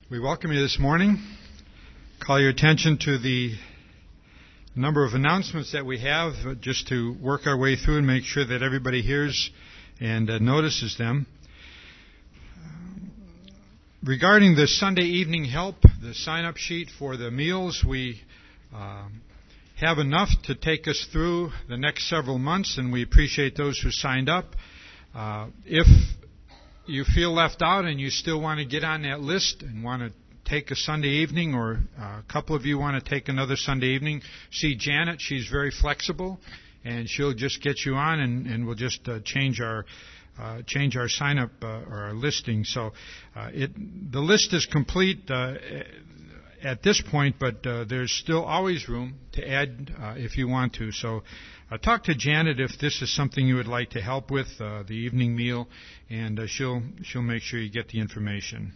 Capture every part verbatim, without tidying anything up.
We welcome you this morning. Call your attention to the number of announcements that we have, uh, just to work our way through and make sure that everybody hears and uh, notices them. Um, regarding the Sunday evening help, the sign-up sheet for the meals, we um, have enough to take us through the next several months, and we appreciate those who signed up. Uh, if you feel left out and you still want to get on that list and want to take a Sunday evening, or a couple of you want to take another Sunday evening, see Janet. She's very flexible, and she'll just get you on, and, and we'll just uh, change our uh, change our sign up uh, or our listing. So uh, it the list is complete uh, at this point, but uh, there's still always room to add uh, if you want to. So uh, talk to Janet if this is something you would like to help with, uh, the evening meal, and uh, she'll she'll make sure you get the information.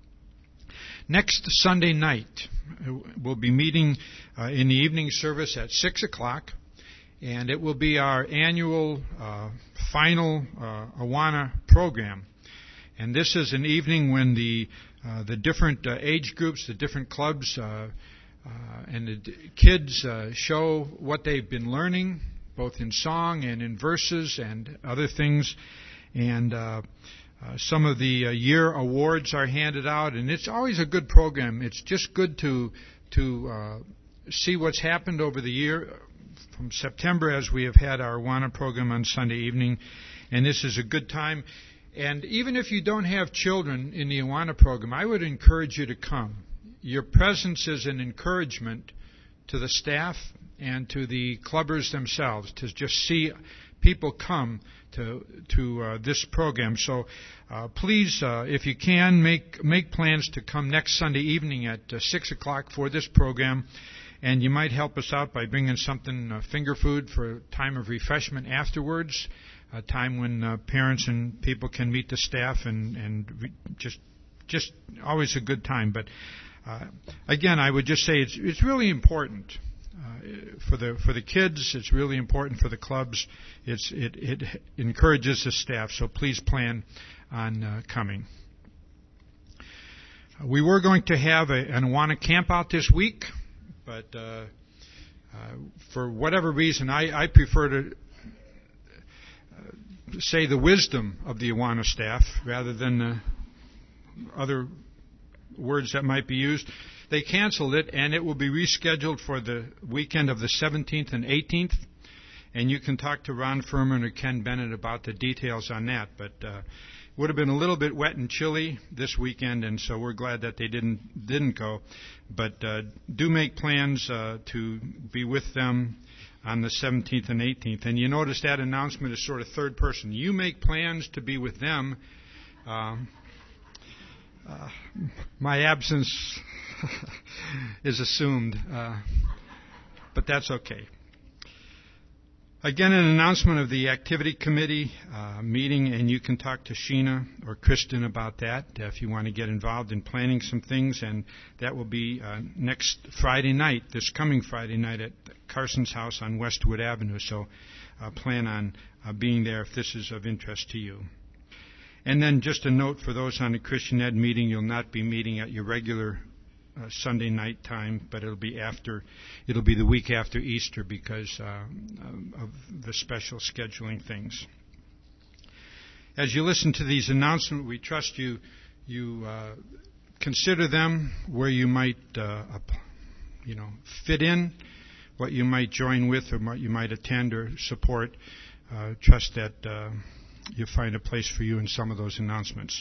Next Sunday night, we'll be meeting uh, in the evening service at six o'clock, and it will be our annual uh, final uh, Awana program. And this is an evening when the uh, the different uh, age groups, the different clubs, uh, uh, and the d- kids uh, show what they've been learning, both in song and in verses and other things. And uh, Uh, some of the uh, year awards are handed out, and it's always a good program. It's just good to to uh, see what's happened over the year from September, as we have had our Awana program on Sunday evening, and this is a good time. And even if you don't have children in the Awana program, I would encourage you to come. Your presence is an encouragement to the staff and to the clubbers themselves to just see people come to to uh, this program. So uh, please, uh, if you can, make make plans to come next Sunday evening at uh, six o'clock for this program. And you might help us out by bringing something, uh, finger food, for a time of refreshment afterwards, a time when uh, parents and people can meet the staff, and, and re- just just always a good time. But uh, again, I would just say it's it's really important. Uh, for the for the kids, it's really important for the clubs. It's it it encourages the staff. So please plan on uh, coming. Uh, we were going to have a, an Awana camp out this week, but uh, uh, for whatever reason, I, I prefer to uh, say the wisdom of the Awana staff rather than the other words that might be used. They canceled it, and it will be rescheduled for the weekend of the seventeenth and eighteenth. And you can talk to Ron Furman or Ken Bennett about the details on that. But uh, it would have been a little bit wet and chilly this weekend, and so we're glad that they didn't didn't go. But uh, do make plans uh, to be with them on the seventeenth and eighteenth. And you notice that announcement is sort of third person. You make plans to be with them. Um, uh, my absence is assumed, uh, but that's okay. Again, an announcement of the activity committee uh, meeting, and you can talk to Sheena or Kristen about that uh, if you want to get involved in planning some things, and that will be uh, next Friday night, this coming Friday night at Carson's house on Westwood Avenue, so uh, plan on uh, being there if this is of interest to you. And then just a note for those on the Christian Ed meeting, you'll not be meeting at your regular Uh, Sunday night time, but it'll be after, it'll be the week after Easter because uh, of the special scheduling things. As you listen to these announcements, we trust you you uh, consider them where you might uh, you know fit in, what you might join with, or what you might attend or support. Uh, trust that uh, you find a place for you in some of those announcements.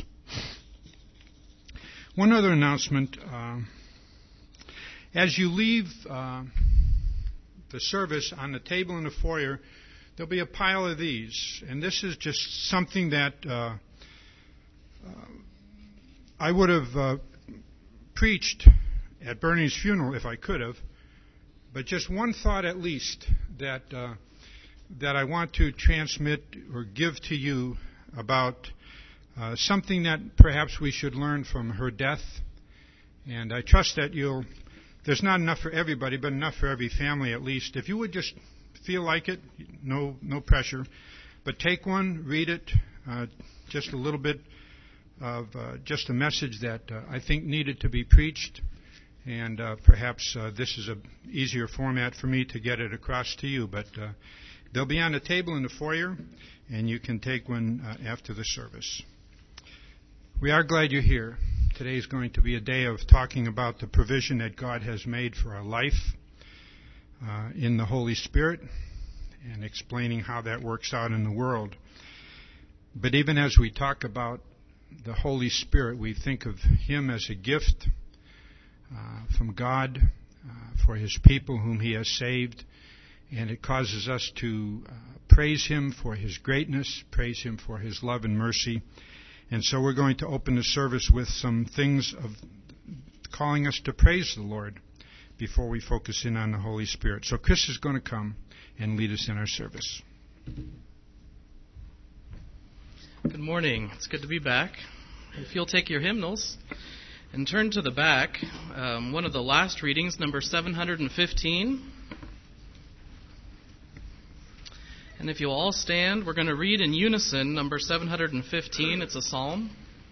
One other announcement. Uh, As you leave uh, the service, on the table in the foyer, there'll be a pile of these. And this is just something that uh, uh, I would have uh, preached at Bernie's funeral if I could have. But just one thought at least that, uh, that I want to transmit or give to you about uh, something that perhaps we should learn from her death. And I trust that you'll... There's not enough for everybody, but enough for every family at least. If you would just feel like it, no no pressure, but take one, read it, uh, just a little bit of uh, just a message that uh, I think needed to be preached, and uh, perhaps uh, this is an easier format for me to get it across to you, but uh, they'll be on a table in the foyer, and you can take one uh, after the service. We are glad you're here. Today is going to be a day of talking about the provision that God has made for our life uh, in the Holy Spirit, and explaining how that works out in the world. But even as we talk about the Holy Spirit, we think of Him as a gift uh, from God uh, for His people whom He has saved, and it causes us to uh, praise Him for His greatness, praise Him for His love and mercy. And so we're going to open the service with some things of calling us to praise the Lord before we focus in on the Holy Spirit. So Chris is going to come and lead us in our service. Good morning. It's good to be back. If you'll take your hymnals and turn to the back, um, one of the last readings, number seven hundred fifteen. And if you'll all stand, we're going to read in unison number seven hundred fifteen. It's a psalm.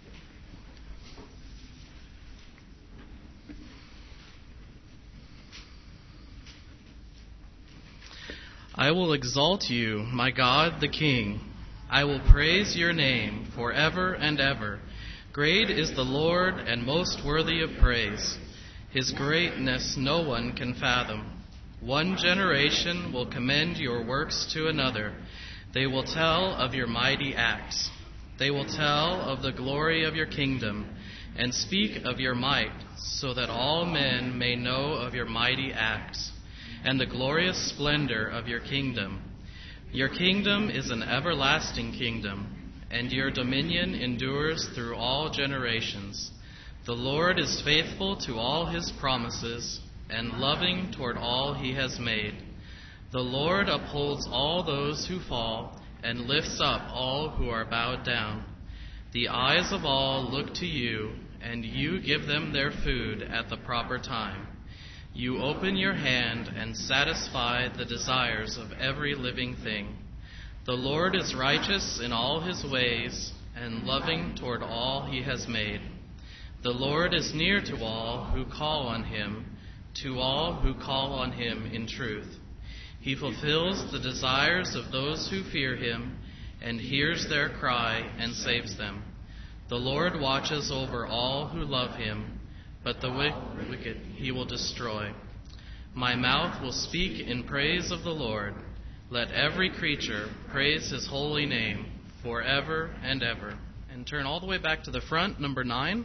I will exalt you, my God the King. I will praise your name forever and ever. Great is the Lord and most worthy of praise. His greatness no one can fathom. One generation will commend your works to another. They will tell of your mighty acts. They will tell of the glory of your kingdom and speak of your might, so that all men may know of your mighty acts and the glorious splendor of your kingdom. Your kingdom is an everlasting kingdom, and your dominion endures through all generations. The Lord is faithful to all His promises and loving toward all He has made. The Lord upholds all those who fall and lifts up all who are bowed down. The eyes of all look to you, and you give them their food at the proper time. You open your hand and satisfy the desires of every living thing. The Lord is righteous in all His ways and loving toward all He has made. The Lord is near to all who call on Him, to all who call on Him in truth. He fulfills the desires of those who fear Him and hears their cry and saves them. The Lord watches over all who love Him, but the wicked He will destroy. My mouth will speak in praise of the Lord. Let every creature praise His holy name forever and ever. And turn all the way back to the front, number nine.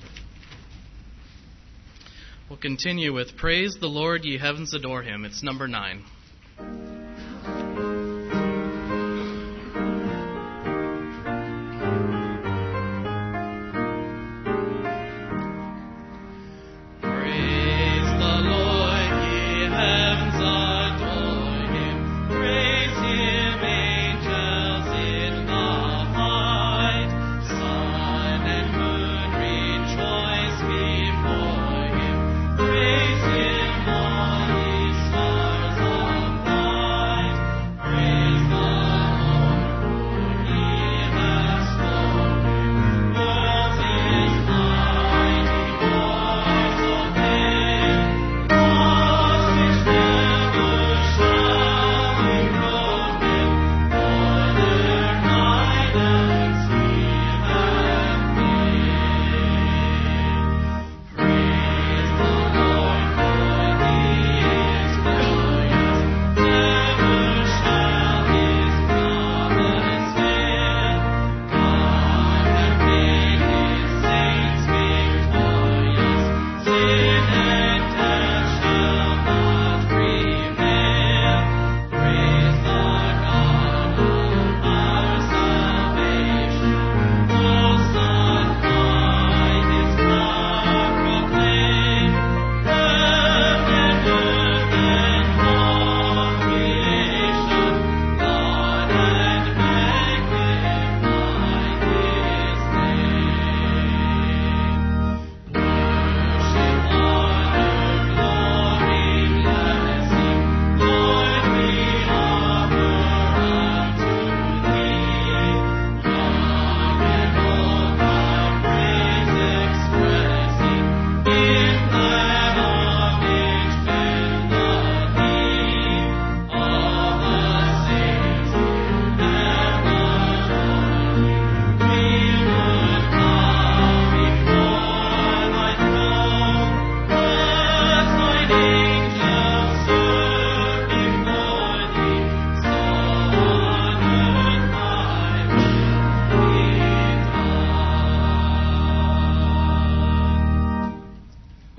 We'll continue with Praise the Lord, ye heavens adore Him. It's number nine. Praise Him, all ye stars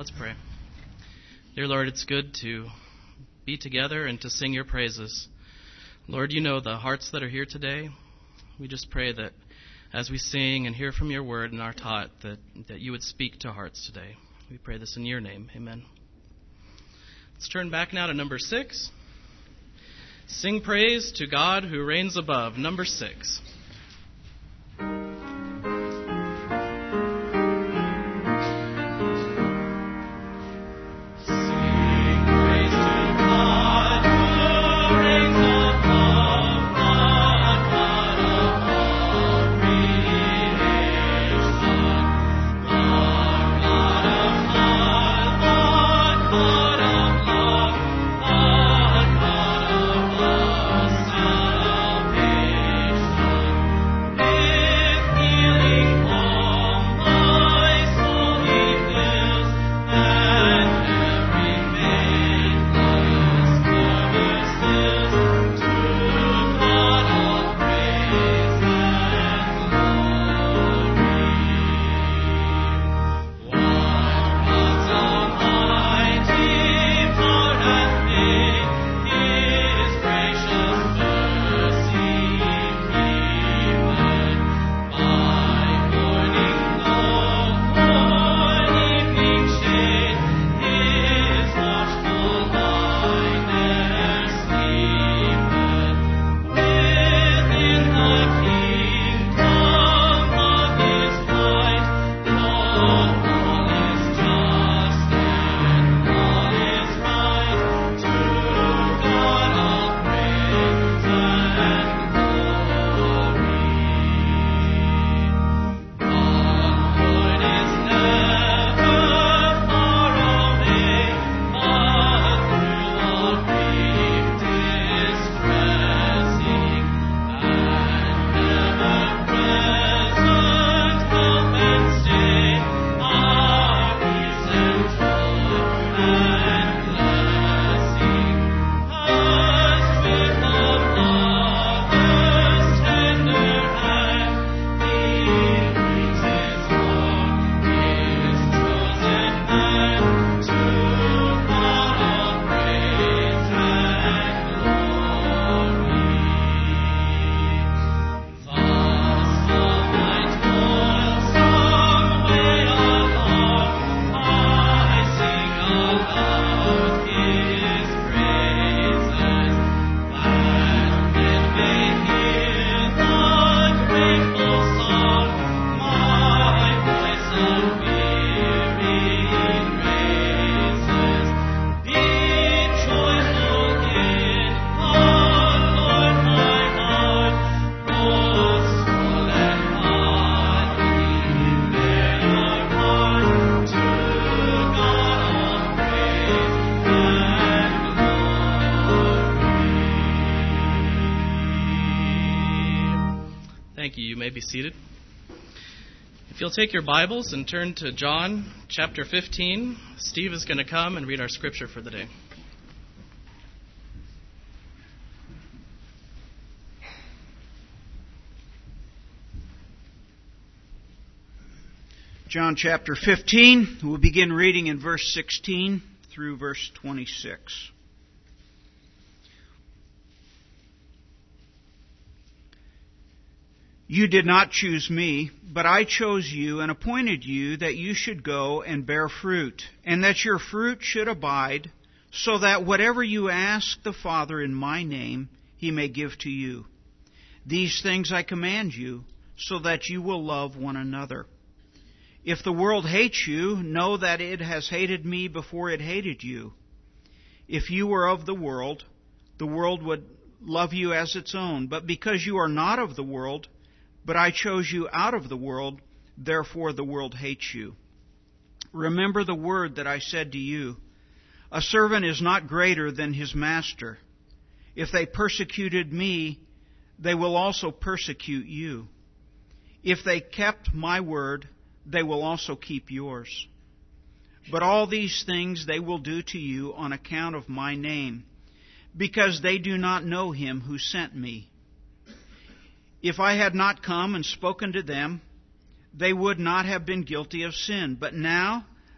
Let's pray. Dear Lord, it's good to be together and to sing your praises. Lord, you know the hearts that are here today. We just pray that as we sing and hear from your word and are taught, that, that you would speak to hearts today. We pray this in your name. Amen. Let's turn back now to number six. Sing praise to God who reigns above. Number six. Be seated. If you'll take your Bibles and turn to John chapter fifteen, Steve is going to come and read our scripture for the day. John chapter fifteen, we'll begin reading in verse sixteen through verse twenty-six. You did not choose me, but I chose you and appointed you that you should go and bear fruit, and that your fruit should abide, so that whatever you ask the Father in my name, he may give to you. These things I command you, so that you will love one another. If the world hates you, know that it has hated me before it hated you. If you were of the world, the world would love you as its own. But because you are not of the world, but I chose you out of the world, therefore the world hates you. Remember the word that I said to you. A servant is not greater than his master. If they persecuted me, they will also persecute you. If they kept my word, they will also keep yours. But all these things they will do to you on account of my name, because they do not know him who sent me. If I had not come and spoken to them, they would not have been guilty of sin. But now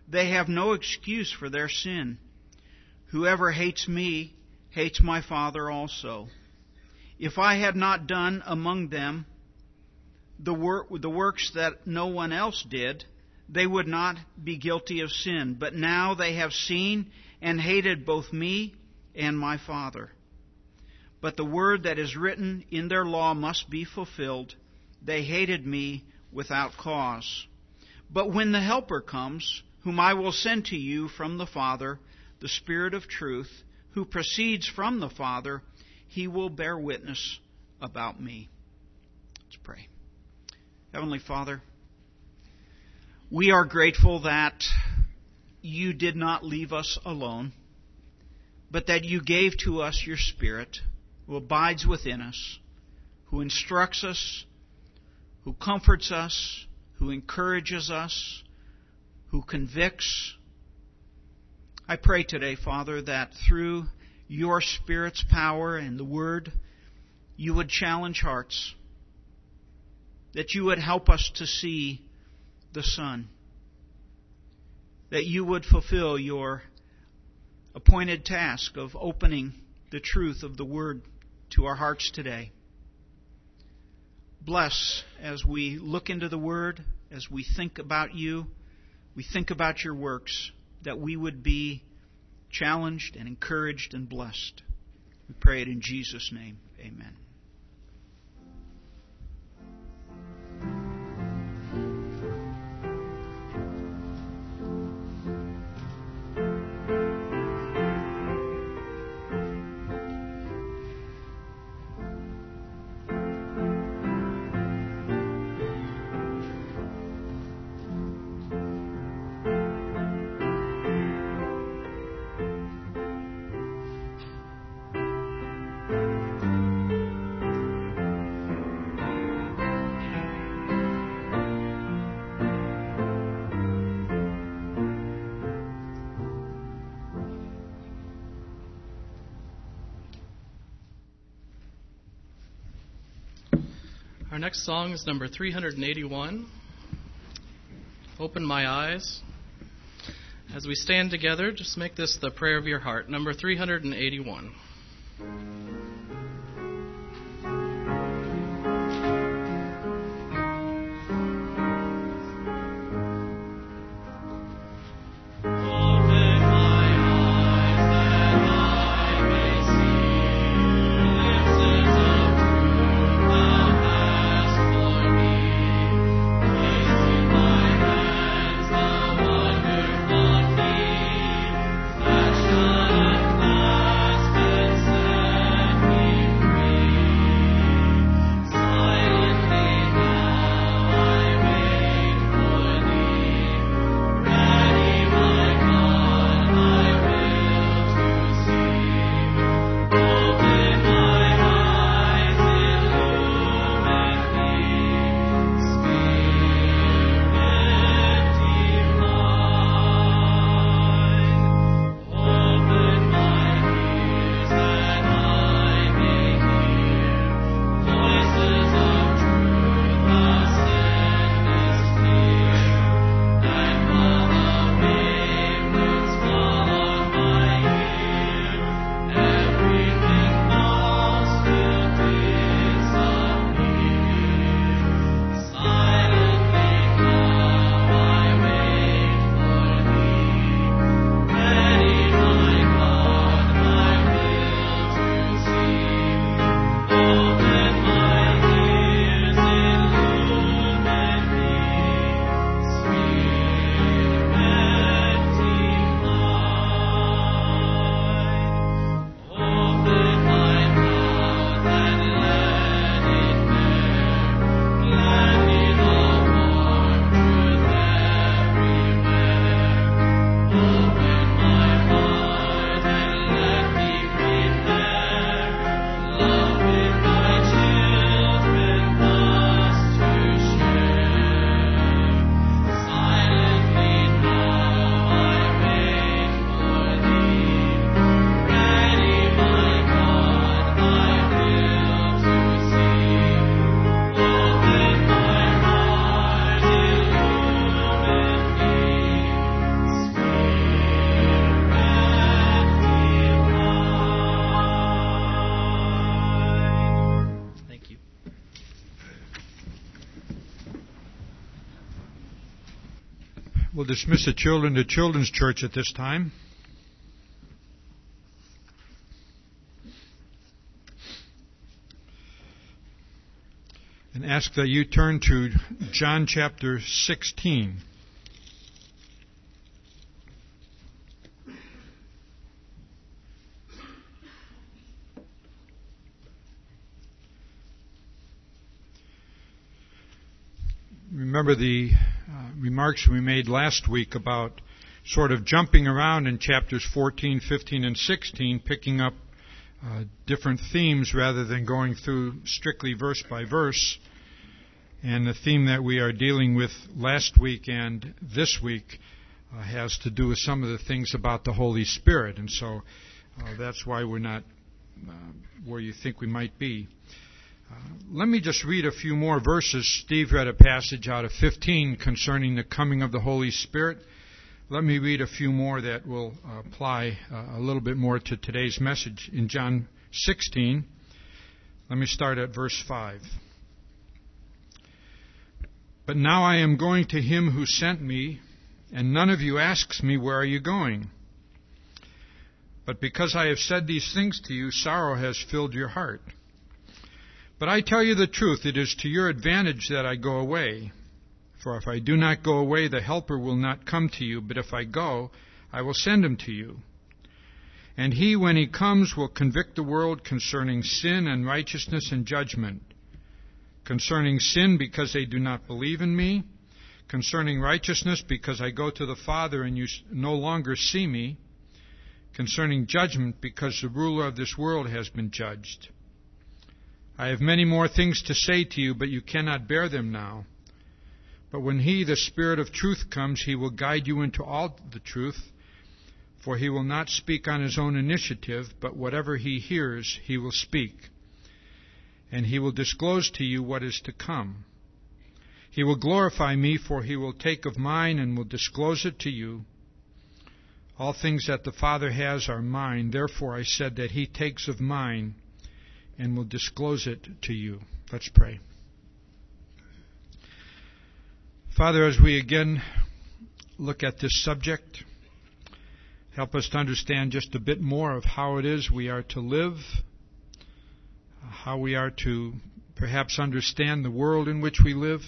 they have no excuse for their sin. Whoever hates me hates my Father also. If I had not done among them the, wor- the works that no one else did, they would not be guilty of sin. But now they have seen and hated both me and my Father. But the word that is written in their law must be fulfilled. They hated me without cause. But when the Helper comes, whom I will send to you from the Father, the Spirit of truth, who proceeds from the Father, he will bear witness about me. Let's pray. Heavenly Father, we are grateful that you did not leave us alone, but that you gave to us your Spirit, who abides within us, who instructs us, who comforts us, who encourages us, who convicts. I pray today, Father, that through your Spirit's power and the Word, you would challenge hearts, that you would help us to see the Son, that you would fulfill your appointed task of opening the truth of the Word to our hearts today. Bless as we look into the Word, as we think about you, we think about your works, that we would be challenged and encouraged and blessed. We pray it in Jesus' name. Amen. Our next song is number three hundred eighty-one, Open My Eyes. As we stand together, just make this the prayer of your heart. Number three hundred eighty-one. That shall last dismiss the children to Children's Church at this time. And ask that you turn to John chapter sixteen. Remember the uh, remarks we made last week about sort of jumping around in chapters fourteen, fifteen, and sixteen, picking up uh, different themes rather than going through strictly verse by verse. And the theme that we are dealing with last week and this week uh, has to do with some of the things about the Holy Spirit. And so uh, that's why we're not uh, where you think we might be. Uh, let me just read a few more verses. Steve read a passage out of fifteen concerning the coming of the Holy Spirit. Let me read a few more that will uh, apply uh, a little bit more to today's message. In John sixteen, let me start at verse five. But now I am going to him who sent me, and none of you asks me, where are you going? But because I have said these things to you, sorrow has filled your heart. But I tell you the truth, it is to your advantage that I go away. For if I do not go away, the Helper will not come to you, but if I go, I will send him to you. And he, when he comes, will convict the world concerning sin and righteousness and judgment. Concerning sin, because they do not believe in me. Concerning righteousness, because I go to the Father and you no longer see me. Concerning judgment, because the ruler of this world has been judged. I have many more things to say to you, but you cannot bear them now. But when he, the Spirit of truth, comes, he will guide you into all the truth, for he will not speak on his own initiative, but whatever he hears, he will speak. And he will disclose to you what is to come. He will glorify me, for he will take of mine and will disclose it to you. All things that the Father has are mine. Therefore I said that he takes of mine and will disclose it to you. Let's pray. Father, as we again look at this subject, help us to understand just a bit more of how it is we are to live, how we are to perhaps understand the world in which we live.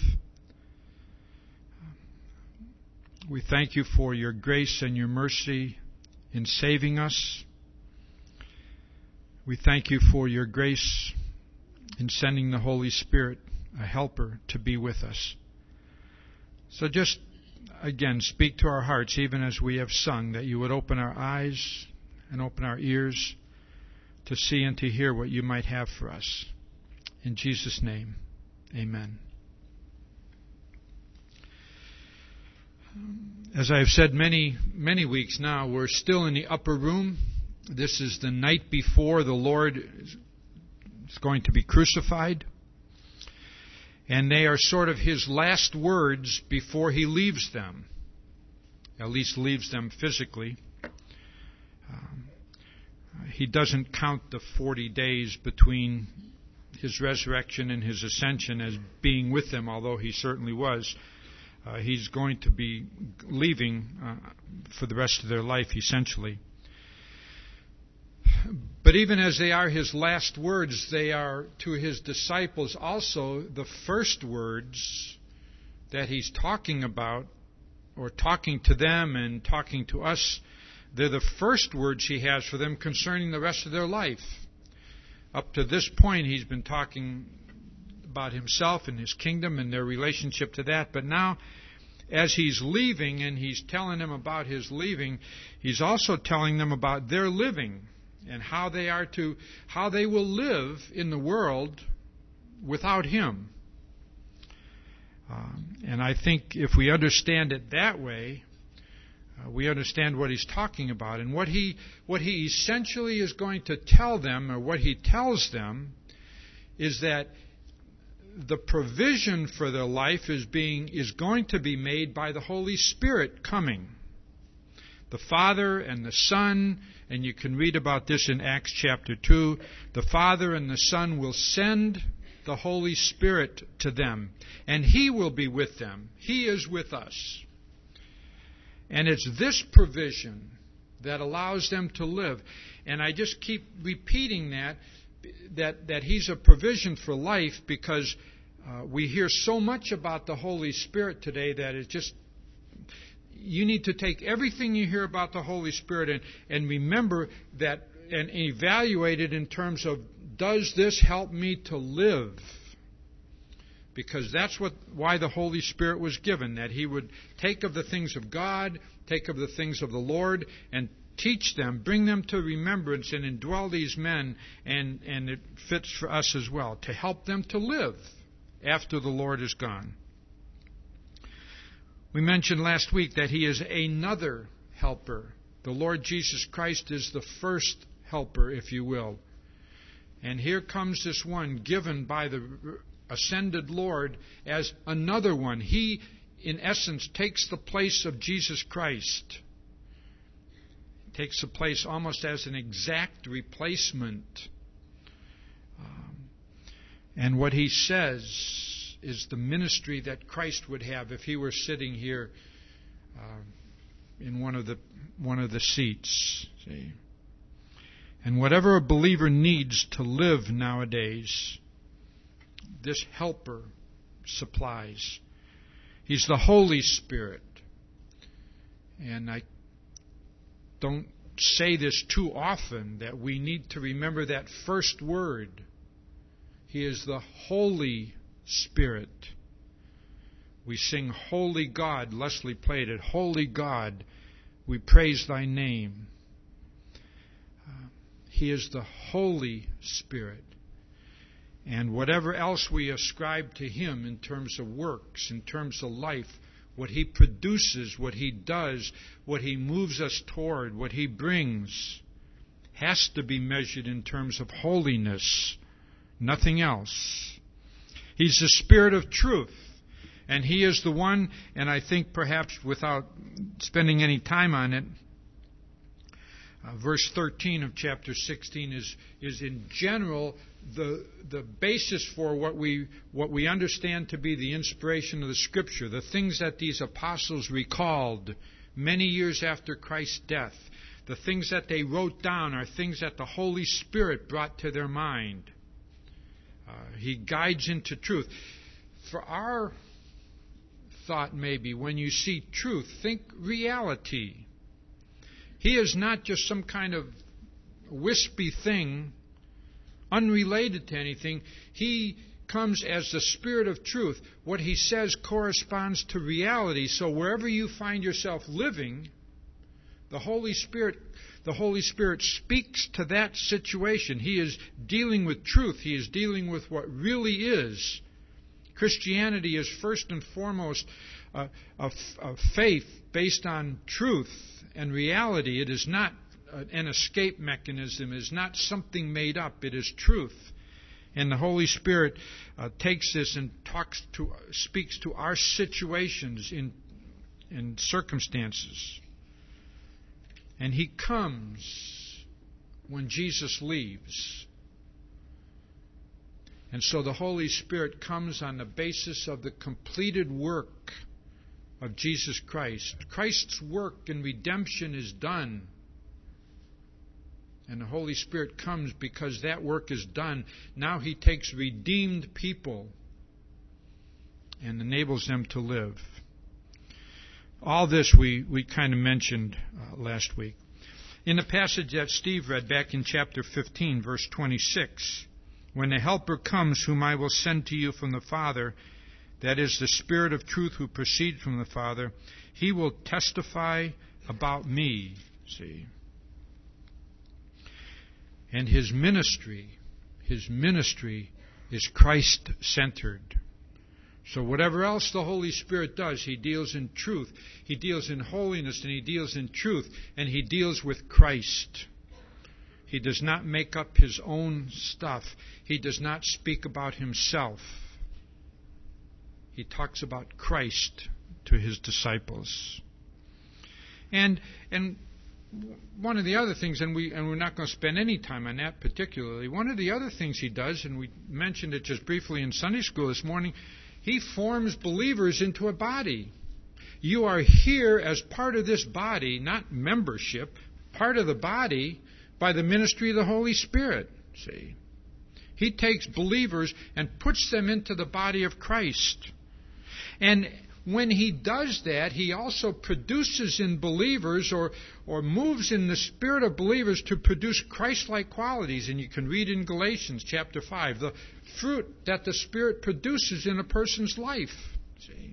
We thank you for your grace and your mercy in saving us. We thank you for your grace in sending the Holy Spirit, a helper, to be with us. So just, again, speak to our hearts, even as we have sung, that you would open our eyes and open our ears to see and to hear what you might have for us. In Jesus' name, amen. As I have said many, many weeks now, we're still in the upper room. This is the night before the Lord is going to be crucified. And they are sort of his last words before he leaves them. At least leaves them physically. Um, he doesn't count the forty days between his resurrection and his ascension as being with them, although he certainly was. Uh, he's going to be leaving uh, for the rest of their life, essentially. But even as they are his last words, they are to his disciples also the first words that he's talking about, or talking to them and talking to us. They're the first words he has for them concerning the rest of their life. Up to this point, he's been talking about himself and his kingdom and their relationship to that. But now, as he's leaving and he's telling them about his leaving, he's also telling them about their living and how they are to, how they will live in the world without him. Um, and I think if we understand it that way, uh, we understand what he's talking about. And what he, what he essentially is going to tell them, or what he tells them, is that the provision for their life is being is going to be made by the Holy Spirit coming. The Father and the Son, and you can read about this in Acts chapter two, the Father and the Son will send the Holy Spirit to them, and He will be with them. He is with us. And it's this provision that allows them to live. And I just keep repeating that, that, that He's a provision for life, because uh, we hear so much about the Holy Spirit today that it's just, you need to take everything you hear about the Holy Spirit and, and remember that and evaluate it in terms of, does this help me to live? Because that's what why the Holy Spirit was given, that He would take of the things of God, take of the things of the Lord, and teach them, bring them to remembrance, and indwell these men, and, and it fits for us as well, to help them to live after the Lord is gone. We mentioned last week that He is another helper. The Lord Jesus Christ is the first helper, if you will. And here comes this one given by the ascended Lord as another one. He, in essence, takes the place of Jesus Christ. Takes the place almost as an exact replacement. Um, and what He says is the ministry that Christ would have if He were sitting here uh, in one of the one of the seats. See? And whatever a believer needs to live nowadays, this helper supplies. He's the Holy Spirit. And I don't say this too often, that we need to remember that first word. He is the Holy Spirit. We sing Holy God. Leslie played it. Holy God, we praise Thy name. Uh, he is the Holy Spirit. And whatever else we ascribe to Him in terms of works, in terms of life, what He produces, what He does, what He moves us toward, what He brings, has to be measured in terms of holiness, nothing else. He's the Spirit of truth, and He is the one, and I think perhaps without spending any time on it, uh, verse thirteen of chapter sixteen is, is in general the the basis for what we what we understand to be the inspiration of the Scripture, the things that these apostles recalled many years after Christ's death. The things that they wrote down are things that the Holy Spirit brought to their mind. Uh, he guides into truth. For our thought, maybe, when you see truth, think reality. He is not just some kind of wispy thing, unrelated to anything. He comes as the Spirit of truth. What He says corresponds to reality. So wherever you find yourself living, the Holy Spirit, the Holy Spirit speaks to that situation. He is dealing with truth. He is dealing with what really is. Christianity is first and foremost a, a, a faith based on truth and reality. It is not an escape mechanism. It is not something made up. It is truth. And the Holy Spirit uh, takes this and talks to, speaks to our situations in, in circumstances. And He comes when Jesus leaves. And so the Holy Spirit comes on the basis of the completed work of Jesus Christ. Christ's work in redemption is done. And the Holy Spirit comes because that work is done. Now He takes redeemed people and enables them to live. All this we, we kind of mentioned uh, last week. In the passage that Steve read back in chapter fifteen, verse twenty-six, when the Helper comes, whom I will send to you from the Father, that is the Spirit of truth who proceeds from the Father, He will testify about me. See? And His ministry, His ministry is Christ-centered. So whatever else the Holy Spirit does, He deals in truth. He deals in holiness, and He deals in truth, and He deals with Christ. He does not make up His own stuff. He does not speak about Himself. He talks about Christ to His disciples. And and one of the other things, and we and we're not going to spend any time on that particularly, one of the other things He does, and we mentioned it just briefly in Sunday school this morning, He forms believers into a body. you are here as part of this body, not membership, part of the body by the ministry of the Holy Spirit. See? He takes believers and puts them into the body of Christ. And when He does that, He also produces in believers or, or moves in the spirit of believers to produce Christ-like qualities. And you can read in Galatians chapter five, the fruit that the Spirit produces in a person's life. See?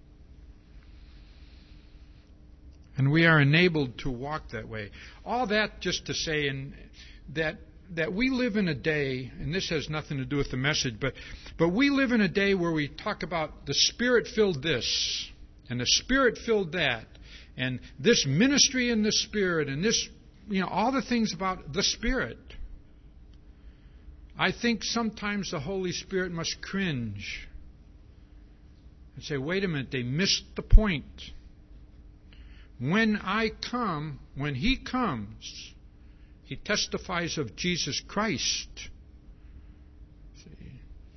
And we are enabled to walk that way. All that just to say in, that that we live in a day, and this has nothing to do with the message, but but we live in a day where we talk about the Spirit-filled this, and the Spirit-filled that, and this ministry in the Spirit, and this, you know, all the things about the Spirit. I think sometimes the Holy Spirit must cringe and say, wait a minute, they missed the point. When I come, when He comes, He testifies of Jesus Christ. See?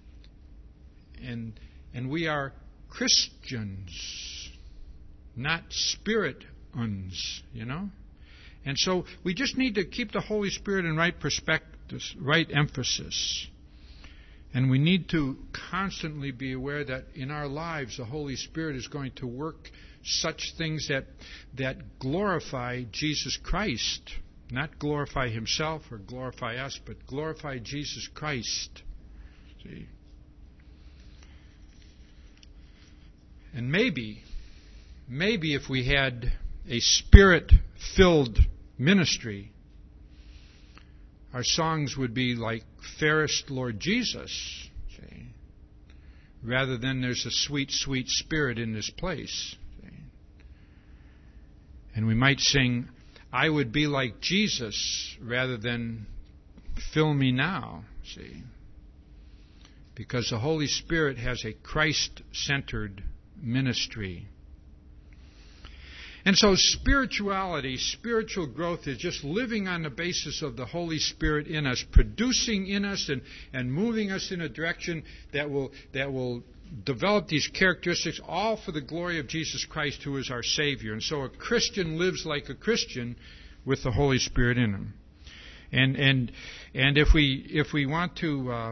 And and we are Christians, not spirit-uns, you know? And so we just need to keep the Holy Spirit in right perspective, right emphasis. And we need to constantly be aware that in our lives the Holy Spirit is going to work such things that that glorify Jesus Christ. Not glorify Himself or glorify us, but glorify Jesus Christ. See? And maybe, maybe if we had a Spirit-filled ministry, our songs would be like, Fairest Lord Jesus, see? Rather than there's a sweet, sweet Spirit in this place. See? And we might sing, I would be like Jesus rather than fill me now, see? Because the Holy Spirit has a Christ-centered ministry. And so spirituality, spiritual growth is just living on the basis of the Holy Spirit in us, producing in us and, and moving us in a direction that will that will develop these characteristics, all for the glory of Jesus Christ, who is our Savior. And so a Christian lives like a Christian with the Holy Spirit in him. And and and if we if we want to uh,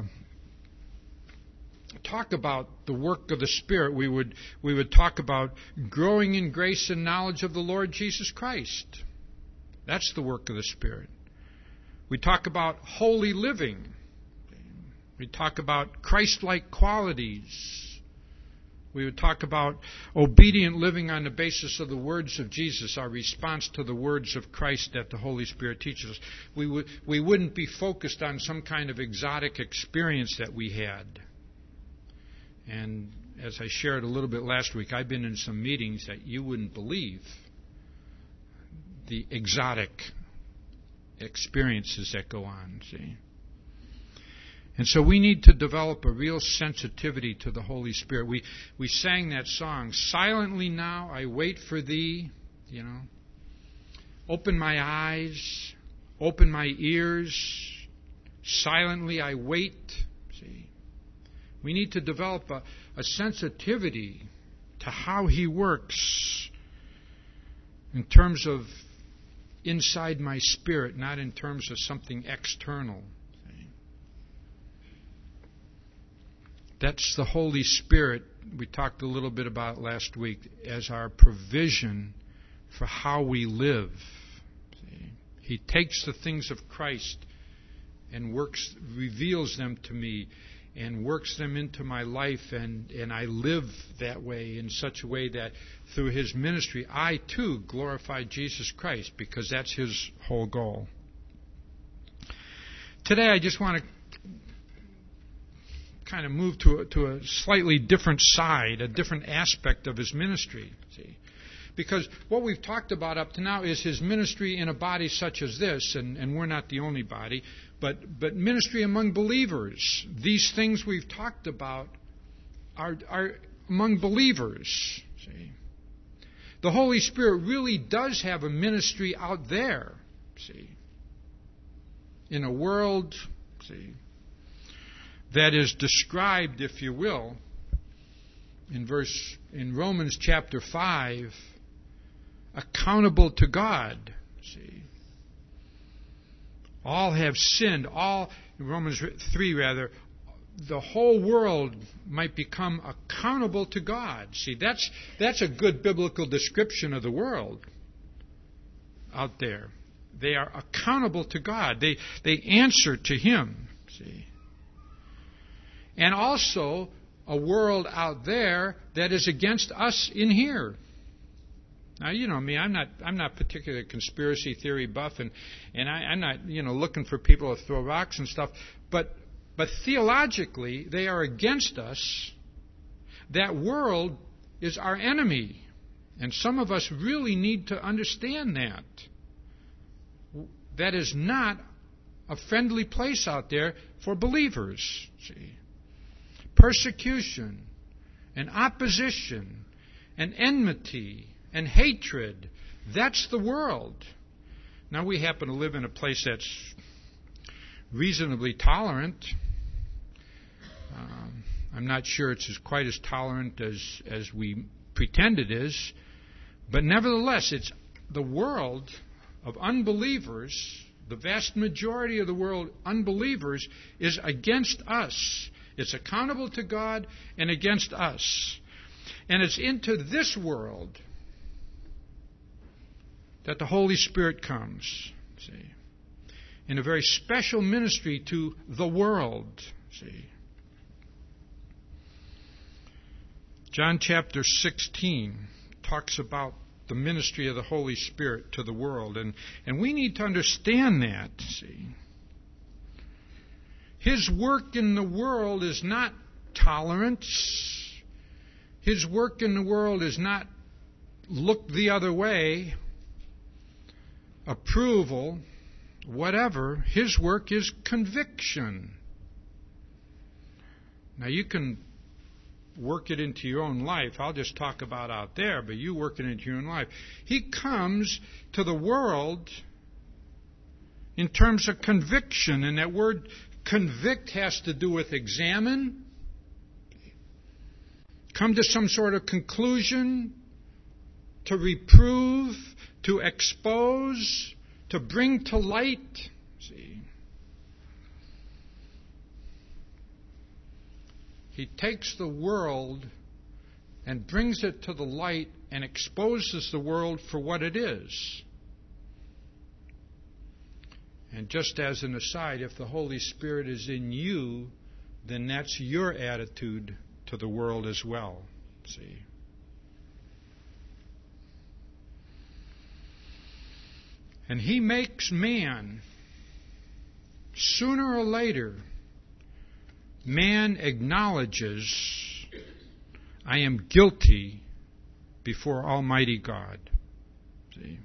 talk about the work of the Spirit, we would we would talk about growing in grace and knowledge of the Lord Jesus Christ. That's the work of the Spirit. We talk about holy living. We talk about Christ-like qualities. We would talk about obedient living on the basis of the words of Jesus, our response to the words of Christ that the Holy Spirit teaches us. We would we wouldn't be focused on some kind of exotic experience that we had. And as I shared a little bit last week, I've been in some meetings that you wouldn't believe the exotic experiences that go on, see? And so we need to develop a real sensitivity to the Holy Spirit. We we sang that song, Silently Now I Wait for Thee, you know. Open my eyes, open my ears, silently I wait, see. We need to develop a, a sensitivity to how He works in terms of inside my spirit, not in terms of something external. That's the Holy Spirit, we talked a little bit about last week, as our provision for how we live. See? He takes the things of Christ and works, reveals them to me and works them into my life, and, and I live that way in such a way that through His ministry, I too glorify Jesus Christ, because that's His whole goal. Today I just want to kind of move to a, to a slightly different side, a different aspect of His ministry. See, because what we've talked about up to now is His ministry in a body such as this, and, and we're not the only body, but but ministry among believers. These things we've talked about are are among believers. See, the Holy Spirit really does have a ministry out there. See, in a world, see, that is described, if you will, in verse in Romans chapter five, accountable to God. See, all have sinned. All Romans three rather. The whole world might become accountable to God. See, that's that's a good biblical description of the world out there. They are accountable to God. They they answer to Him. See, and also a world out there that is against us in here. Now, you know me, I'm not I'm not particularly conspiracy theory buff, and, and I, I'm not, you know, looking for people to throw rocks and stuff, but but theologically they are against us. That world is our enemy. And some of us really need to understand that. That is not a friendly place out there for believers. See, persecution and opposition and enmity and hatred, that's the world. Now, we happen to live in a place that's reasonably tolerant. Um, I'm not sure it's as quite as tolerant as, as we pretend it is, but nevertheless, it's the world of unbelievers. The vast majority of the world, unbelievers, is against us. It's accountable to God and against us. And it's into this world that the Holy Spirit comes, see, in a very special ministry to the world, see. John chapter sixteen talks about the ministry of the Holy Spirit to the world, and, and we need to understand that, see. His work in the world is not tolerance. His work in the world is not look the other way, approval, whatever. His work is conviction. Now, you can work it into your own life. I'll just talk about out there, but you work it into your own life. He comes to the world in terms of conviction, and that word convict has to do with examine, come to some sort of conclusion, to reprove, to expose, to bring to light. See, he takes the world and brings it to the light and exposes the world for what it is. And just as an aside, if the Holy Spirit is in you, then that's your attitude to the world as well. See? And He makes man, sooner or later, man acknowledges, I am guilty before Almighty God. See?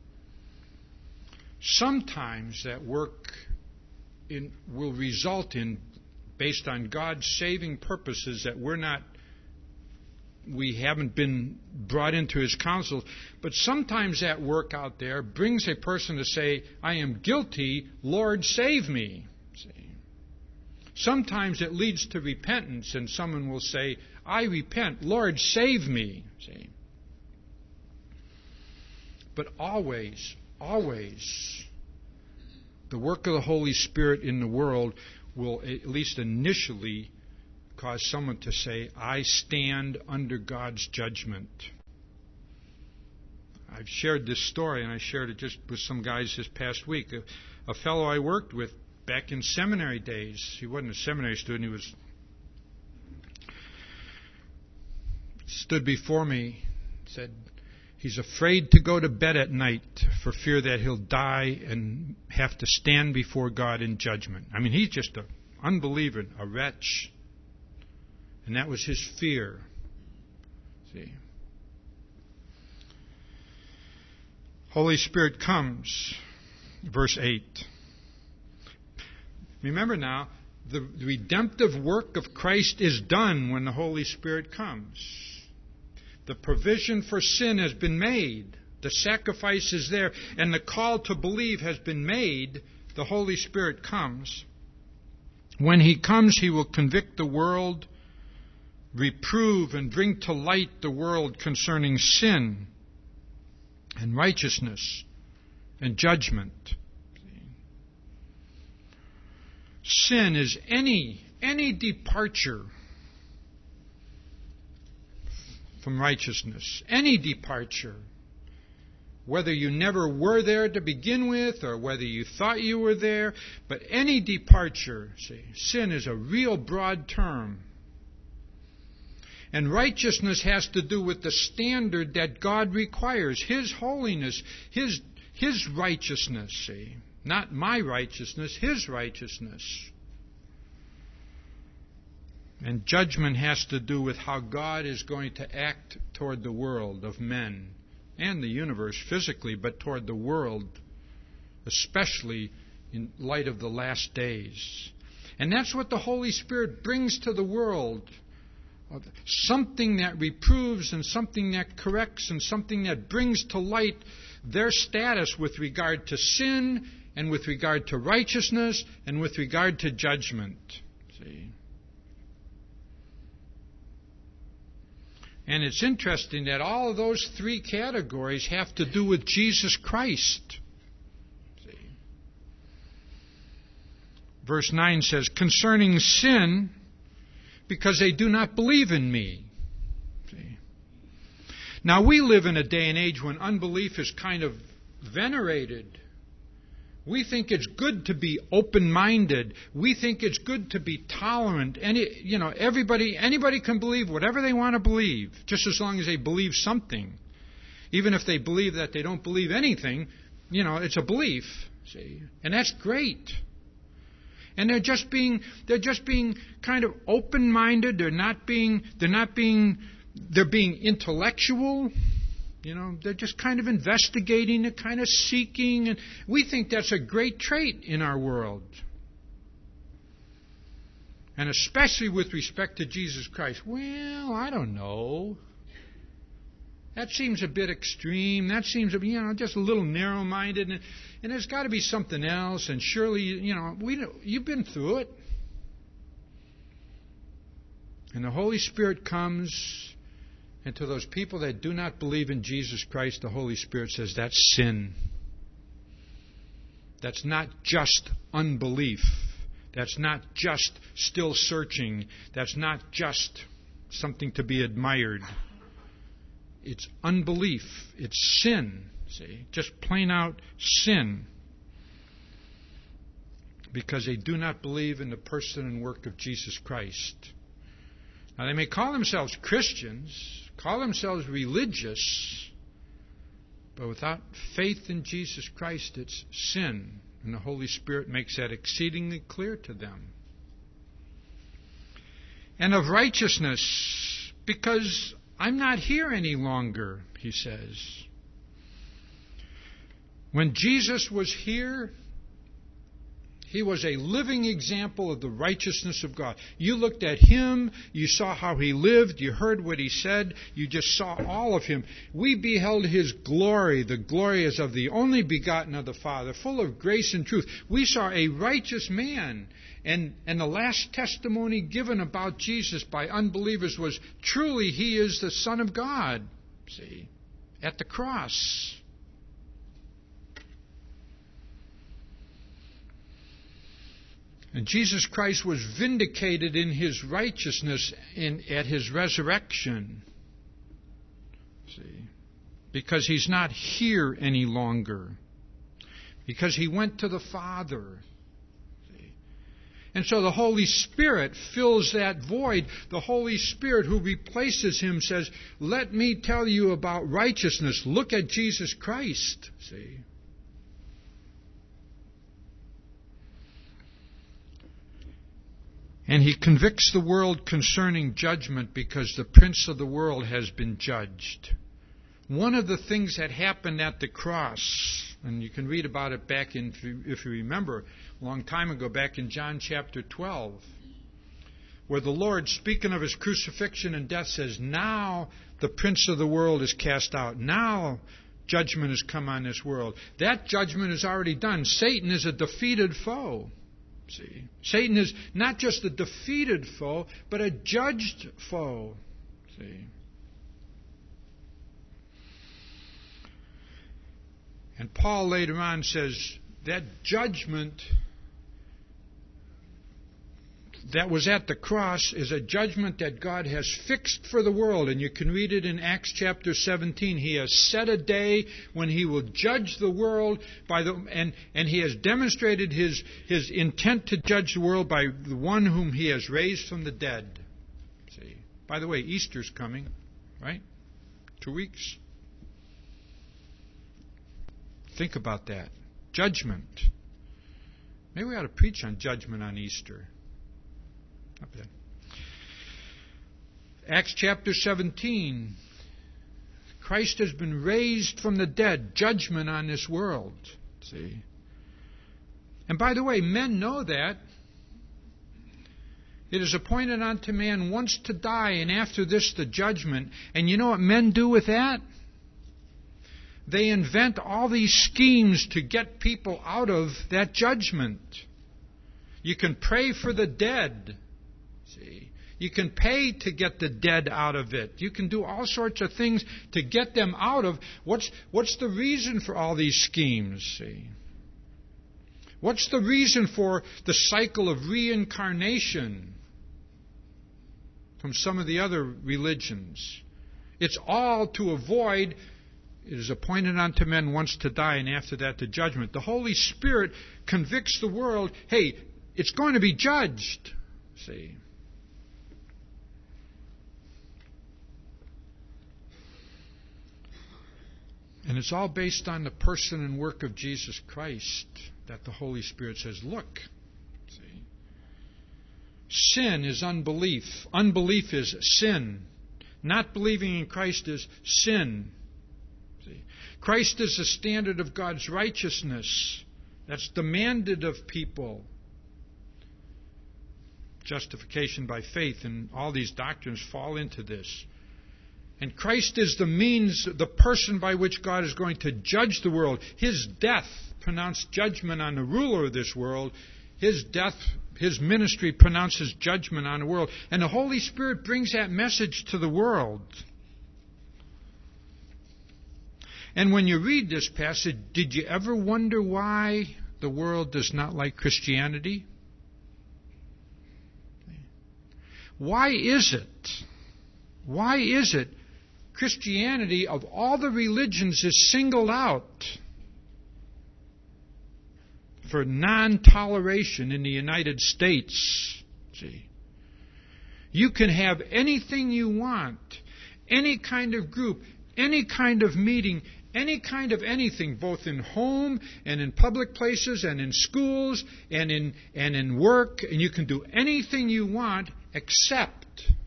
Sometimes that work in, will result in, based on God's saving purposes, that we're not, we haven't been brought into His counsel. But sometimes that work out there brings a person to say, I am guilty, Lord, save me. See? Sometimes it leads to repentance, and someone will say, I repent, Lord, save me. See? But always, always, the work of the Holy Spirit in the world will, at least initially, cause someone to say, I stand under God's judgment. I've shared this story, and I shared it just with some guys this past week. A, a fellow I worked with back in seminary days, he wasn't a seminary student, he was stood before me, said, he's afraid to go to bed at night for fear that he'll die and have to stand before God in judgment. I mean, he's just an unbeliever, a wretch. And that was his fear. See? Holy Spirit comes, verse eight. Remember now, the redemptive work of Christ is done when the Holy Spirit comes. The provision for sin has been made. The sacrifice is there. And the call to believe has been made. The Holy Spirit comes. When He comes, He will convict the world reprove and bring to light the world concerning sin and righteousness and judgment. Sin is any, any departure from righteousness, any departure, whether you never were there to begin with or whether you thought you were there, but any departure. See, sin is a real broad term. And righteousness has to do with the standard that God requires, His holiness, His, His righteousness, see. Not my righteousness, His righteousness. And judgment has to do with how God is going to act toward the world of men and the universe physically, but toward the world, especially in light of the last days. And that's what the Holy Spirit brings to the world. Something that reproves and something that corrects and something that brings to light their status with regard to sin and with regard to righteousness and with regard to judgment. See? And it's interesting that all of those three categories have to do with Jesus Christ. See? Verse nine says, concerning sin, because they do not believe in me. See? Now, we live in a day and age when unbelief is kind of venerated. We think it's good to be open-minded. We think it's good to be tolerant. Any, you know, everybody, anybody can believe whatever they want to believe, just as long as they believe something. Even if they believe that they don't believe anything, you know, it's a belief. See, and that's great. And they're just being, they're just being kind of open-minded. They're not being, they're not being, they're being intellectual. You know, they're just kind of investigating, they're kind of seeking, and we think that's a great trait in our world. And especially with respect to Jesus Christ. Well, I don't know. That seems a bit extreme. That seems, you know, just a little narrow-minded. And, and there's got to be something else. And surely, you know, we you've been through it. And the Holy Spirit comes. And to those people that do not believe in Jesus Christ, the Holy Spirit says that's sin. That's not just unbelief. That's not just still searching. That's not just something to be admired. It's unbelief. It's sin. See? Just plain out sin. Because they do not believe in the person and work of Jesus Christ. Now, they may call themselves Christians, call themselves religious, but without faith in Jesus Christ, it's sin. And the Holy Spirit makes that exceedingly clear to them. And of righteousness, because I'm not here any longer, he says. When Jesus was here, he was a living example of the righteousness of God. You looked at him, you saw how he lived, you heard what he said, you just saw all of him. We beheld his glory, the glory as of the only begotten of the Father, full of grace and truth. We saw a righteous man. And, and the last testimony given about Jesus by unbelievers was, truly he is the Son of God. See, at the cross. And Jesus Christ was vindicated in his righteousness in, at his resurrection. See? Because he's not here any longer. Because he went to the Father. See? And so the Holy Spirit fills that void. The Holy Spirit who replaces him says, let me tell you about righteousness. Look at Jesus Christ. See? And he convicts the world concerning judgment because the prince of the world has been judged. One of the things that happened at the cross, and you can read about it back in, if you remember, a long time ago, back in John chapter twelve, where the Lord, speaking of his crucifixion and death, says, now the prince of the world is cast out. Now judgment has come on this world. That judgment is already done. Satan is a defeated foe. See, Satan is not just a defeated foe, but a judged foe. See. And Paul later on says that judgment that was at the cross is a judgment that God has fixed for the world. And you can read it in Acts chapter seventeen. He has set a day when He will judge the world by the and, and He has demonstrated His, His intent to judge the world by the one whom He has raised from the dead. See. By the way, Easter's coming, right? Two weeks. Think about that. Judgment. Maybe we ought to preach on judgment on Easter. Not bad. Acts chapter seventeen. Christ has been raised from the dead. Judgment on this world. See? And by the way, men know that. It is appointed unto man once to die, and after this the judgment. And you know what men do with that? They invent all these schemes to get people out of that judgment. You can pray for the dead. See, you can pay to get the dead out of it. You can do all sorts of things to get them out of. What's what's the reason for all these schemes? See, what's the reason for the cycle of reincarnation from some of the other religions? It's all to avoid. It is appointed unto men once to die, and after that the judgment. The Holy Spirit convicts the world. Hey, it's going to be judged. See. And it's all based on the person and work of Jesus Christ that the Holy Spirit says, look. See. Sin is unbelief. Unbelief is sin. Not believing in Christ is sin. See. Christ is the standard of God's righteousness. That's demanded of people. Justification by faith, and all these doctrines fall into this. And Christ is the means, the person by which God is going to judge the world. His death pronounced judgment on the ruler of this world. His death, His ministry pronounces judgment on the world. And the Holy Spirit brings that message to the world. And when you read this passage, did you ever wonder why the world does not like Christianity? Why is it? Why is it Christianity, of all the religions, is singled out for non-toleration in the United States? See, you can have anything you want, any kind of group, any kind of meeting, any kind of anything, both in home and in public places and in schools and in and in work, and you can do anything you want except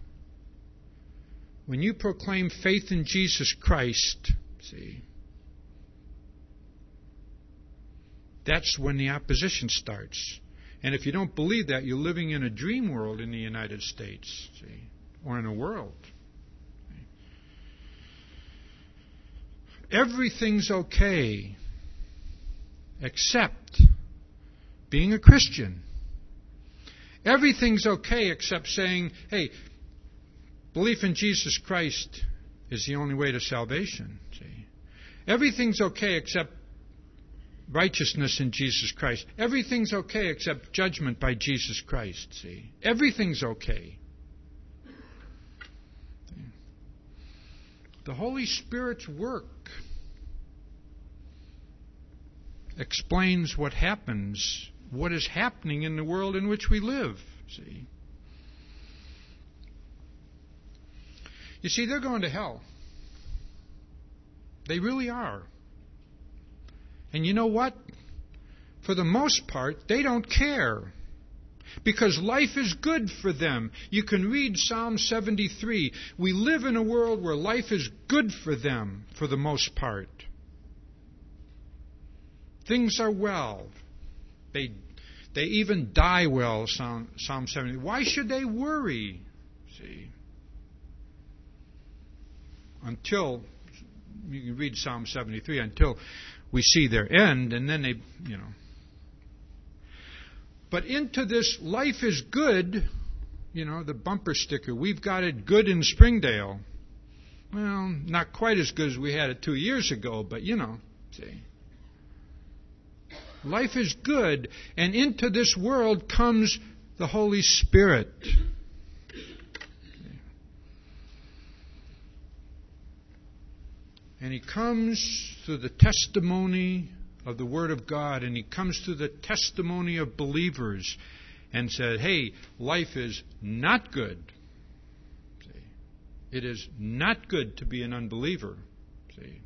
when you proclaim faith in Jesus Christ. See, that's when the opposition starts. And if you don't believe that, you're living in a dream world in the United States, see, or in a world. Everything's okay except being a Christian. Everything's okay except saying, hey, belief in Jesus Christ is the only way to salvation. See? Everything's okay except righteousness in Jesus Christ. Everything's okay except judgment by Jesus Christ. See? Everything's okay. The Holy Spirit's work explains what happens, what is happening in the world in which we live. See? You see, they're going to hell. They really are. And you know what? For the most part, they don't care. Because life is good for them. You can read Psalm seventy-three. We live in a world where life is good for them, for the most part. Things are well. They they even die well, Psalm, Psalm seventy-three. Why should they worry? See? Until, you can read Psalm seventy-three, until we see their end, and then they, you know. But into this life is good, you know, the bumper sticker, we've got it good in Springdale. Well, not quite as good as we had it two years ago, but you know, see. Life is good, and into this world comes the Holy Spirit. And He comes through the testimony of the Word of God, and He comes through the testimony of believers and said, hey, life is not good. See? It is not good to be an unbeliever. See?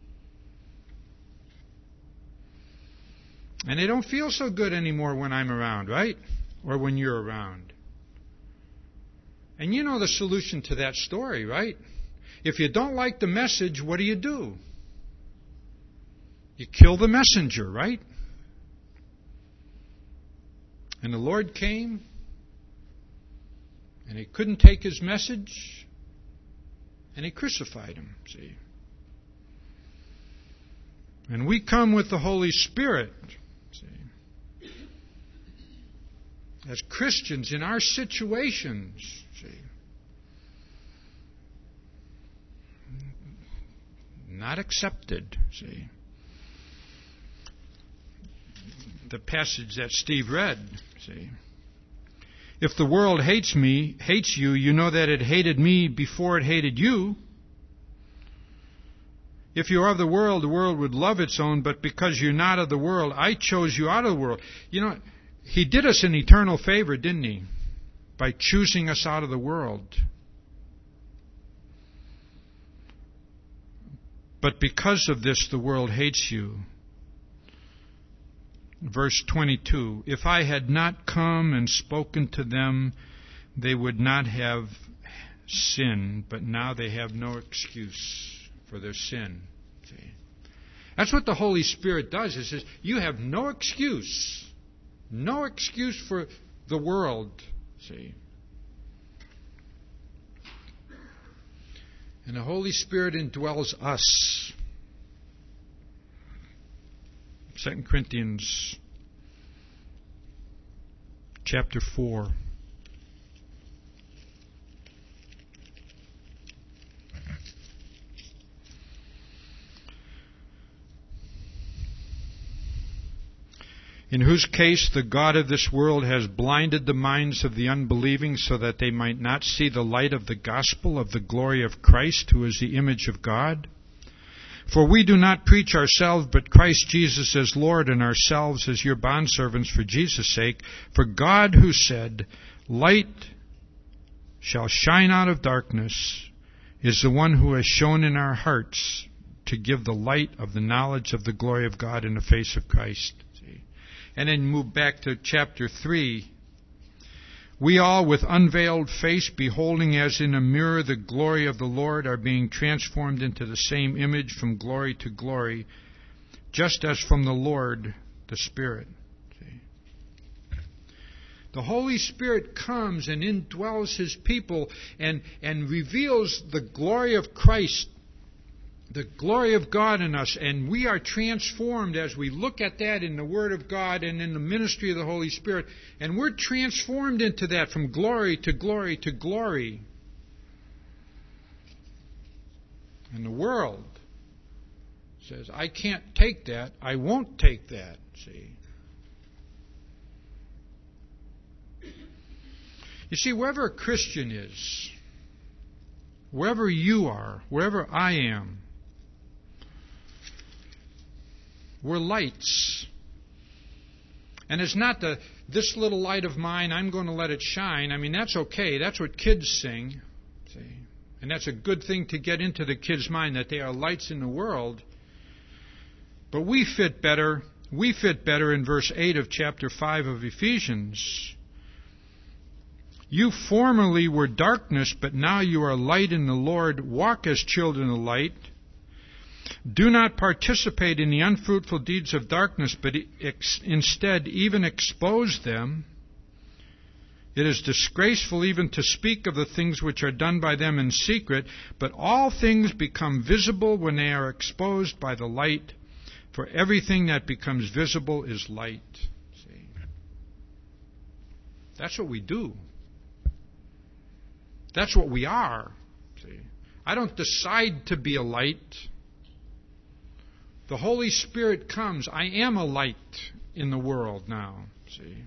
And they don't feel so good anymore when I'm around, right? Or when you're around. And you know the solution to that story, right? If you don't like the message, what do you do? You kill the messenger, right? And the Lord came, and He couldn't take His message, and He crucified Him, see? And we come with the Holy Spirit, see? As Christians in our situations, see? Not accepted, see? The passage that Steve read, see? If the world hates me, hates you, you know that it hated me before it hated you. If you are of the world, the world would love its own, but because you're not of the world, I chose you out of the world. You know, He did us an eternal favor, didn't He? By choosing us out of the world. But because of this, the world hates you. Verse twenty-two, if I had not come and spoken to them, they would not have sinned, but now they have no excuse for their sin. See? That's what the Holy Spirit does. It says, you have no excuse. No excuse for the world. See? And the Holy Spirit indwells us. Second Corinthians chapter four. In whose case the God of this world has blinded the minds of the unbelieving so that they might not see the light of the gospel of the glory of Christ, who is the image of God. For we do not preach ourselves, but Christ Jesus as Lord, and ourselves as your bondservants for Jesus' sake. For God, who said, light shall shine out of darkness, is the one who has shone in our hearts to give the light of the knowledge of the glory of God in the face of Christ. See? And then move back to chapter three. We all, with unveiled face, beholding as in a mirror the glory of the Lord, are being transformed into the same image from glory to glory, just as from the Lord, the Spirit. See? The Holy Spirit comes and indwells His people and, and reveals the glory of Christ, the glory of God in us, and we are transformed as we look at that in the Word of God and in the ministry of the Holy Spirit, and we're transformed into that from glory to glory to glory. And the world says, I can't take that, I won't take that, see. You see, wherever a Christian is, wherever you are, wherever I am, we're lights. And it's not the, this little light of mine, I'm going to let it shine. I mean, that's okay. That's what kids sing. See? And that's a good thing to get into the kids' mind, that they are lights in the world. But we fit better, we fit better in verse eight of chapter five of Ephesians. You formerly were darkness, but now you are light in the Lord. Walk as children of light. Do not participate in the unfruitful deeds of darkness, but ex- instead even expose them. It is disgraceful even to speak of the things which are done by them in secret, but all things become visible when they are exposed by the light, for everything that becomes visible is light. See? That's what we do. That's what we are. See? I don't decide to be a light. The Holy Spirit comes. I am a light in the world now. See?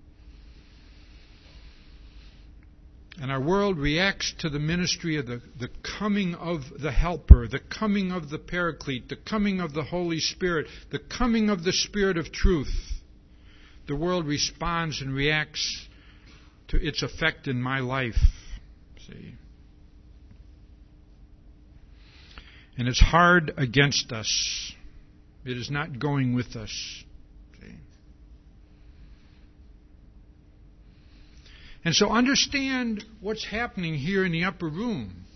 And our world reacts to the ministry of the, the coming of the Helper, the coming of the Paraclete, the coming of the Holy Spirit, the coming of the Spirit of truth. The world responds and reacts to its effect in my life. See? And it's hard against us. It is not going with us. See? And so understand what's happening here in the upper room.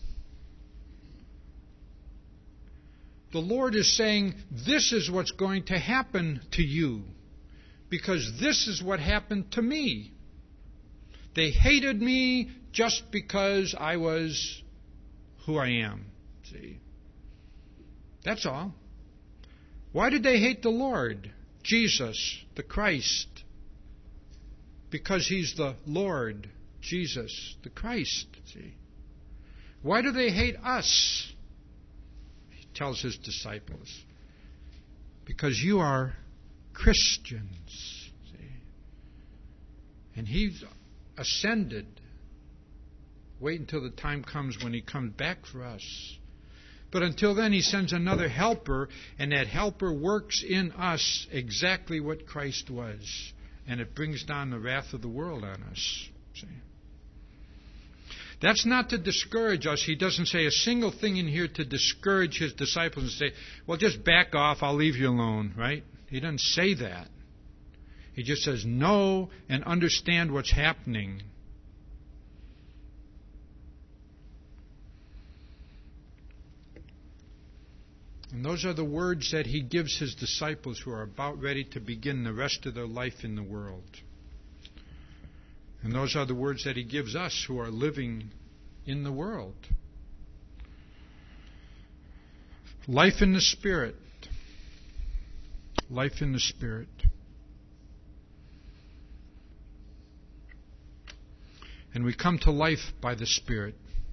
The Lord is saying, this is what's going to happen to you, because this is what happened to me. They hated me just because I was who I am. See? That's all. Why did they hate the Lord? Jesus, the Christ. Because He's the Lord, Jesus, the Christ. See? Why do they hate us? He tells His disciples. Because you are Christians. See? And He's ascended. Wait until the time comes when He comes back for us. But until then, He sends another helper, and that helper works in us exactly what Christ was. And it brings down the wrath of the world on us. See? That's not to discourage us. He doesn't say a single thing in here to discourage His disciples and say, well, just back off, I'll leave you alone, right? He doesn't say that. He just says, know and understand what's happening. And those are the words that He gives His disciples who are about ready to begin the rest of their life in the world. And those are the words that He gives us who are living in the world. Life in the Spirit. Life in the Spirit. And we come to life by the Spirit.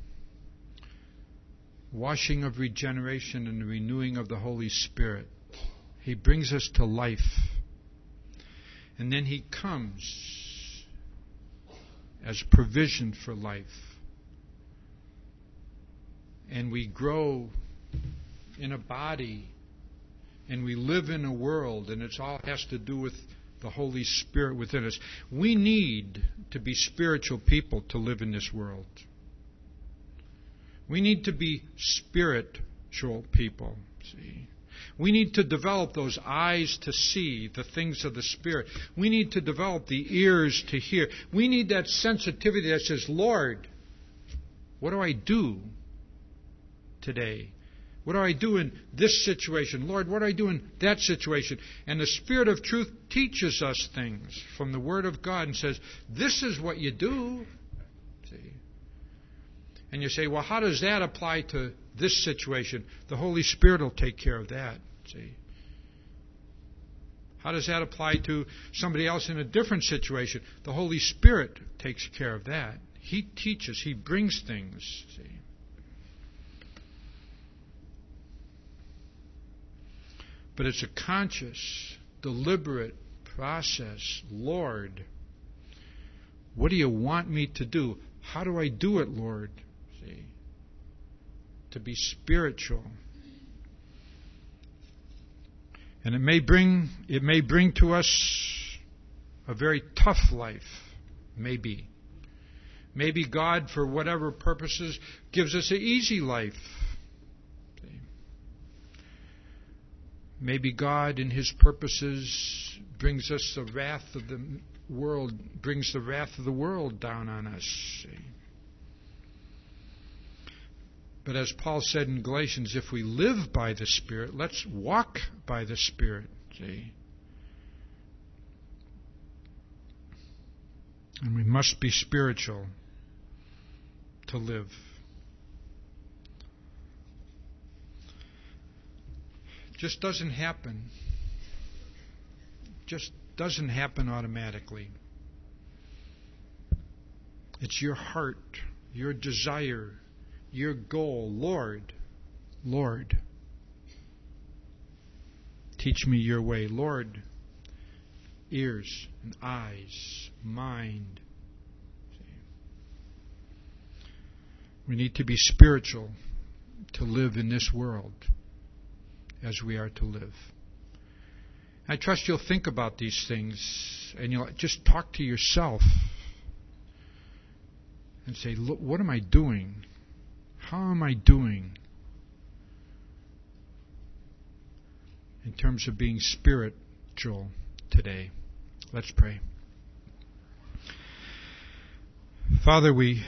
Washing of regeneration and the renewing of the Holy Spirit. He brings us to life. And then He comes as provision for life. And we grow in a body. And we live in a world. And it all has to do with the Holy Spirit within us. We need to be spiritual people to live in this world. We need to be spiritual people. See? We need to develop those eyes to see the things of the Spirit. We need to develop the ears to hear. We need that sensitivity that says, Lord, what do I do today? What do I do in this situation? Lord, what do I do in that situation? And the Spirit of truth teaches us things from the Word of God and says, this is what you do. See? And you say, well, how does that apply to this situation? The Holy Spirit will take care of that. See? How does that apply to somebody else in a different situation? The Holy Spirit takes care of that. He teaches. He brings things. See? But it's a conscious, deliberate process. Lord, what do you want me to do? How do I do it, Lord? See? To be spiritual. And it may bring it may bring to us a very tough life. Maybe. Maybe God, for whatever purposes, gives us an easy life. See? Maybe God, in His purposes, brings us the wrath of the world, brings the wrath of the world down on us. See? But as Paul said in Galatians, if we live by the Spirit, let's walk by the Spirit. See? And we must be spiritual to live. It just doesn't happen. Just doesn't happen automatically. It's your heart, your desire, your goal. Lord, Lord, teach me your way. Lord, ears and eyes, mind. We need to be spiritual to live in this world as we are to live. I trust you'll think about these things and you'll just talk to yourself and say, look, what am I doing? How am I doing in terms of being spiritual today? Let's pray. Father, we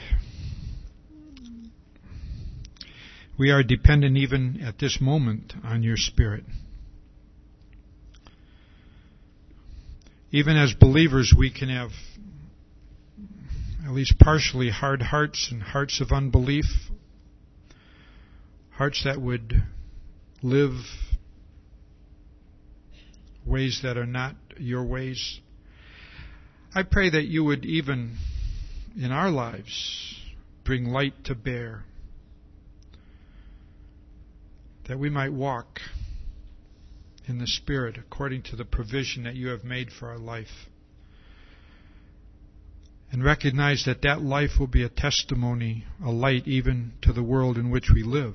we are dependent even at this moment on your Spirit. Even as believers, we can have at least partially hard hearts and hearts of unbelief, hearts that would live ways that are not your ways. I pray that you would even in our lives bring light to bear, that we might walk in the Spirit according to the provision that you have made for our life, and recognize that that life will be a testimony, a light even to the world in which we live,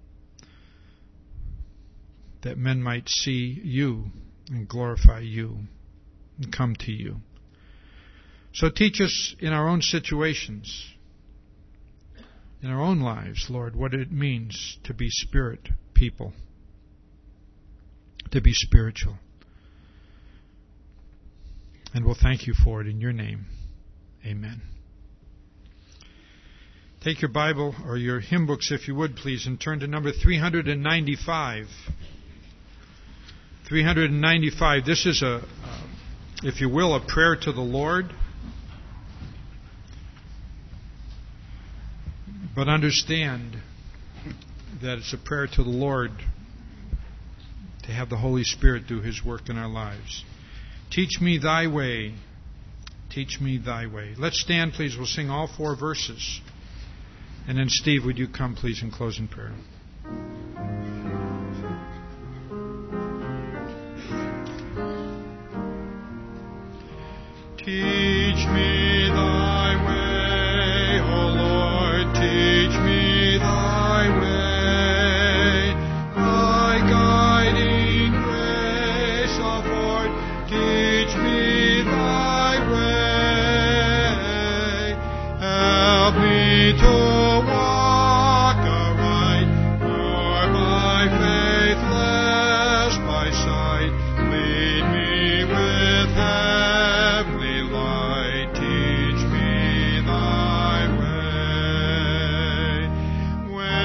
that men might see you and glorify you and come to you. So teach us in our own situations, in our own lives, Lord, what it means to be Spirit people, to be spiritual. And we'll thank you for it in your name. Amen. Take your Bible or your hymn books, if you would, please, and turn to number three ninety-five. three ninety-five. This is a, uh, if you will, a prayer to the Lord. But understand that it's a prayer to the Lord to have the Holy Spirit do His work in our lives. Teach me thy way. Teach me thy way. Let's stand, please. We'll sing all four verses. And then, Steve, would you come, please, and close in prayer? Teach me thy way, O Lord, teach me thy way. Thy guiding grace afford, teach me thy way. Help me to walk aright, nor by faith less by sight. Lead me with heavenly light, teach me thy way. When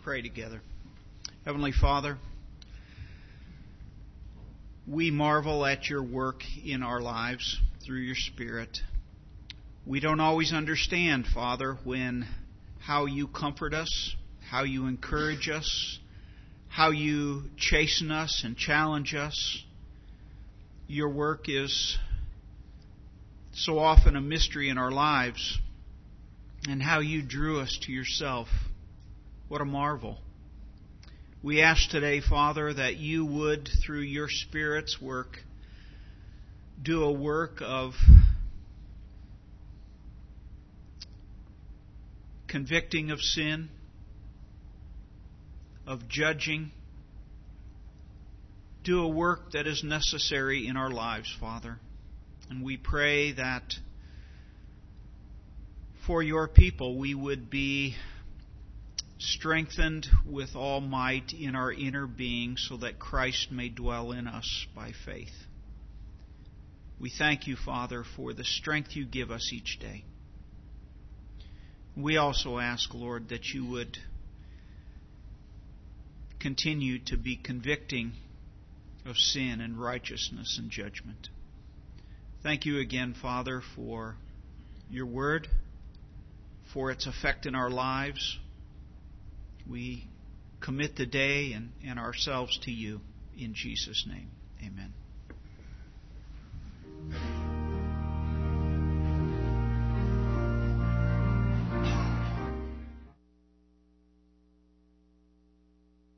Pray together. Heavenly Father, we marvel at your work in our lives through your Spirit. We don't always understand, Father, when how you comfort us, how you encourage us, how you chasten us and challenge us. Your work is so often a mystery in our lives, and how you drew us to yourself. What a marvel. We ask today, Father, that you would, through your Spirit's work, do a work of convicting of sin, of judging. Do a work that is necessary in our lives, Father. And we pray that for your people we would be strengthened with all might in our inner being so that Christ may dwell in us by faith. We thank you, Father, for the strength you give us each day. We also ask, Lord, that you would continue to be convicting of sin and righteousness and judgment. Thank you again, Father, for your word, for its effect in our lives. We commit the day and, and ourselves to you. In Jesus' name, amen.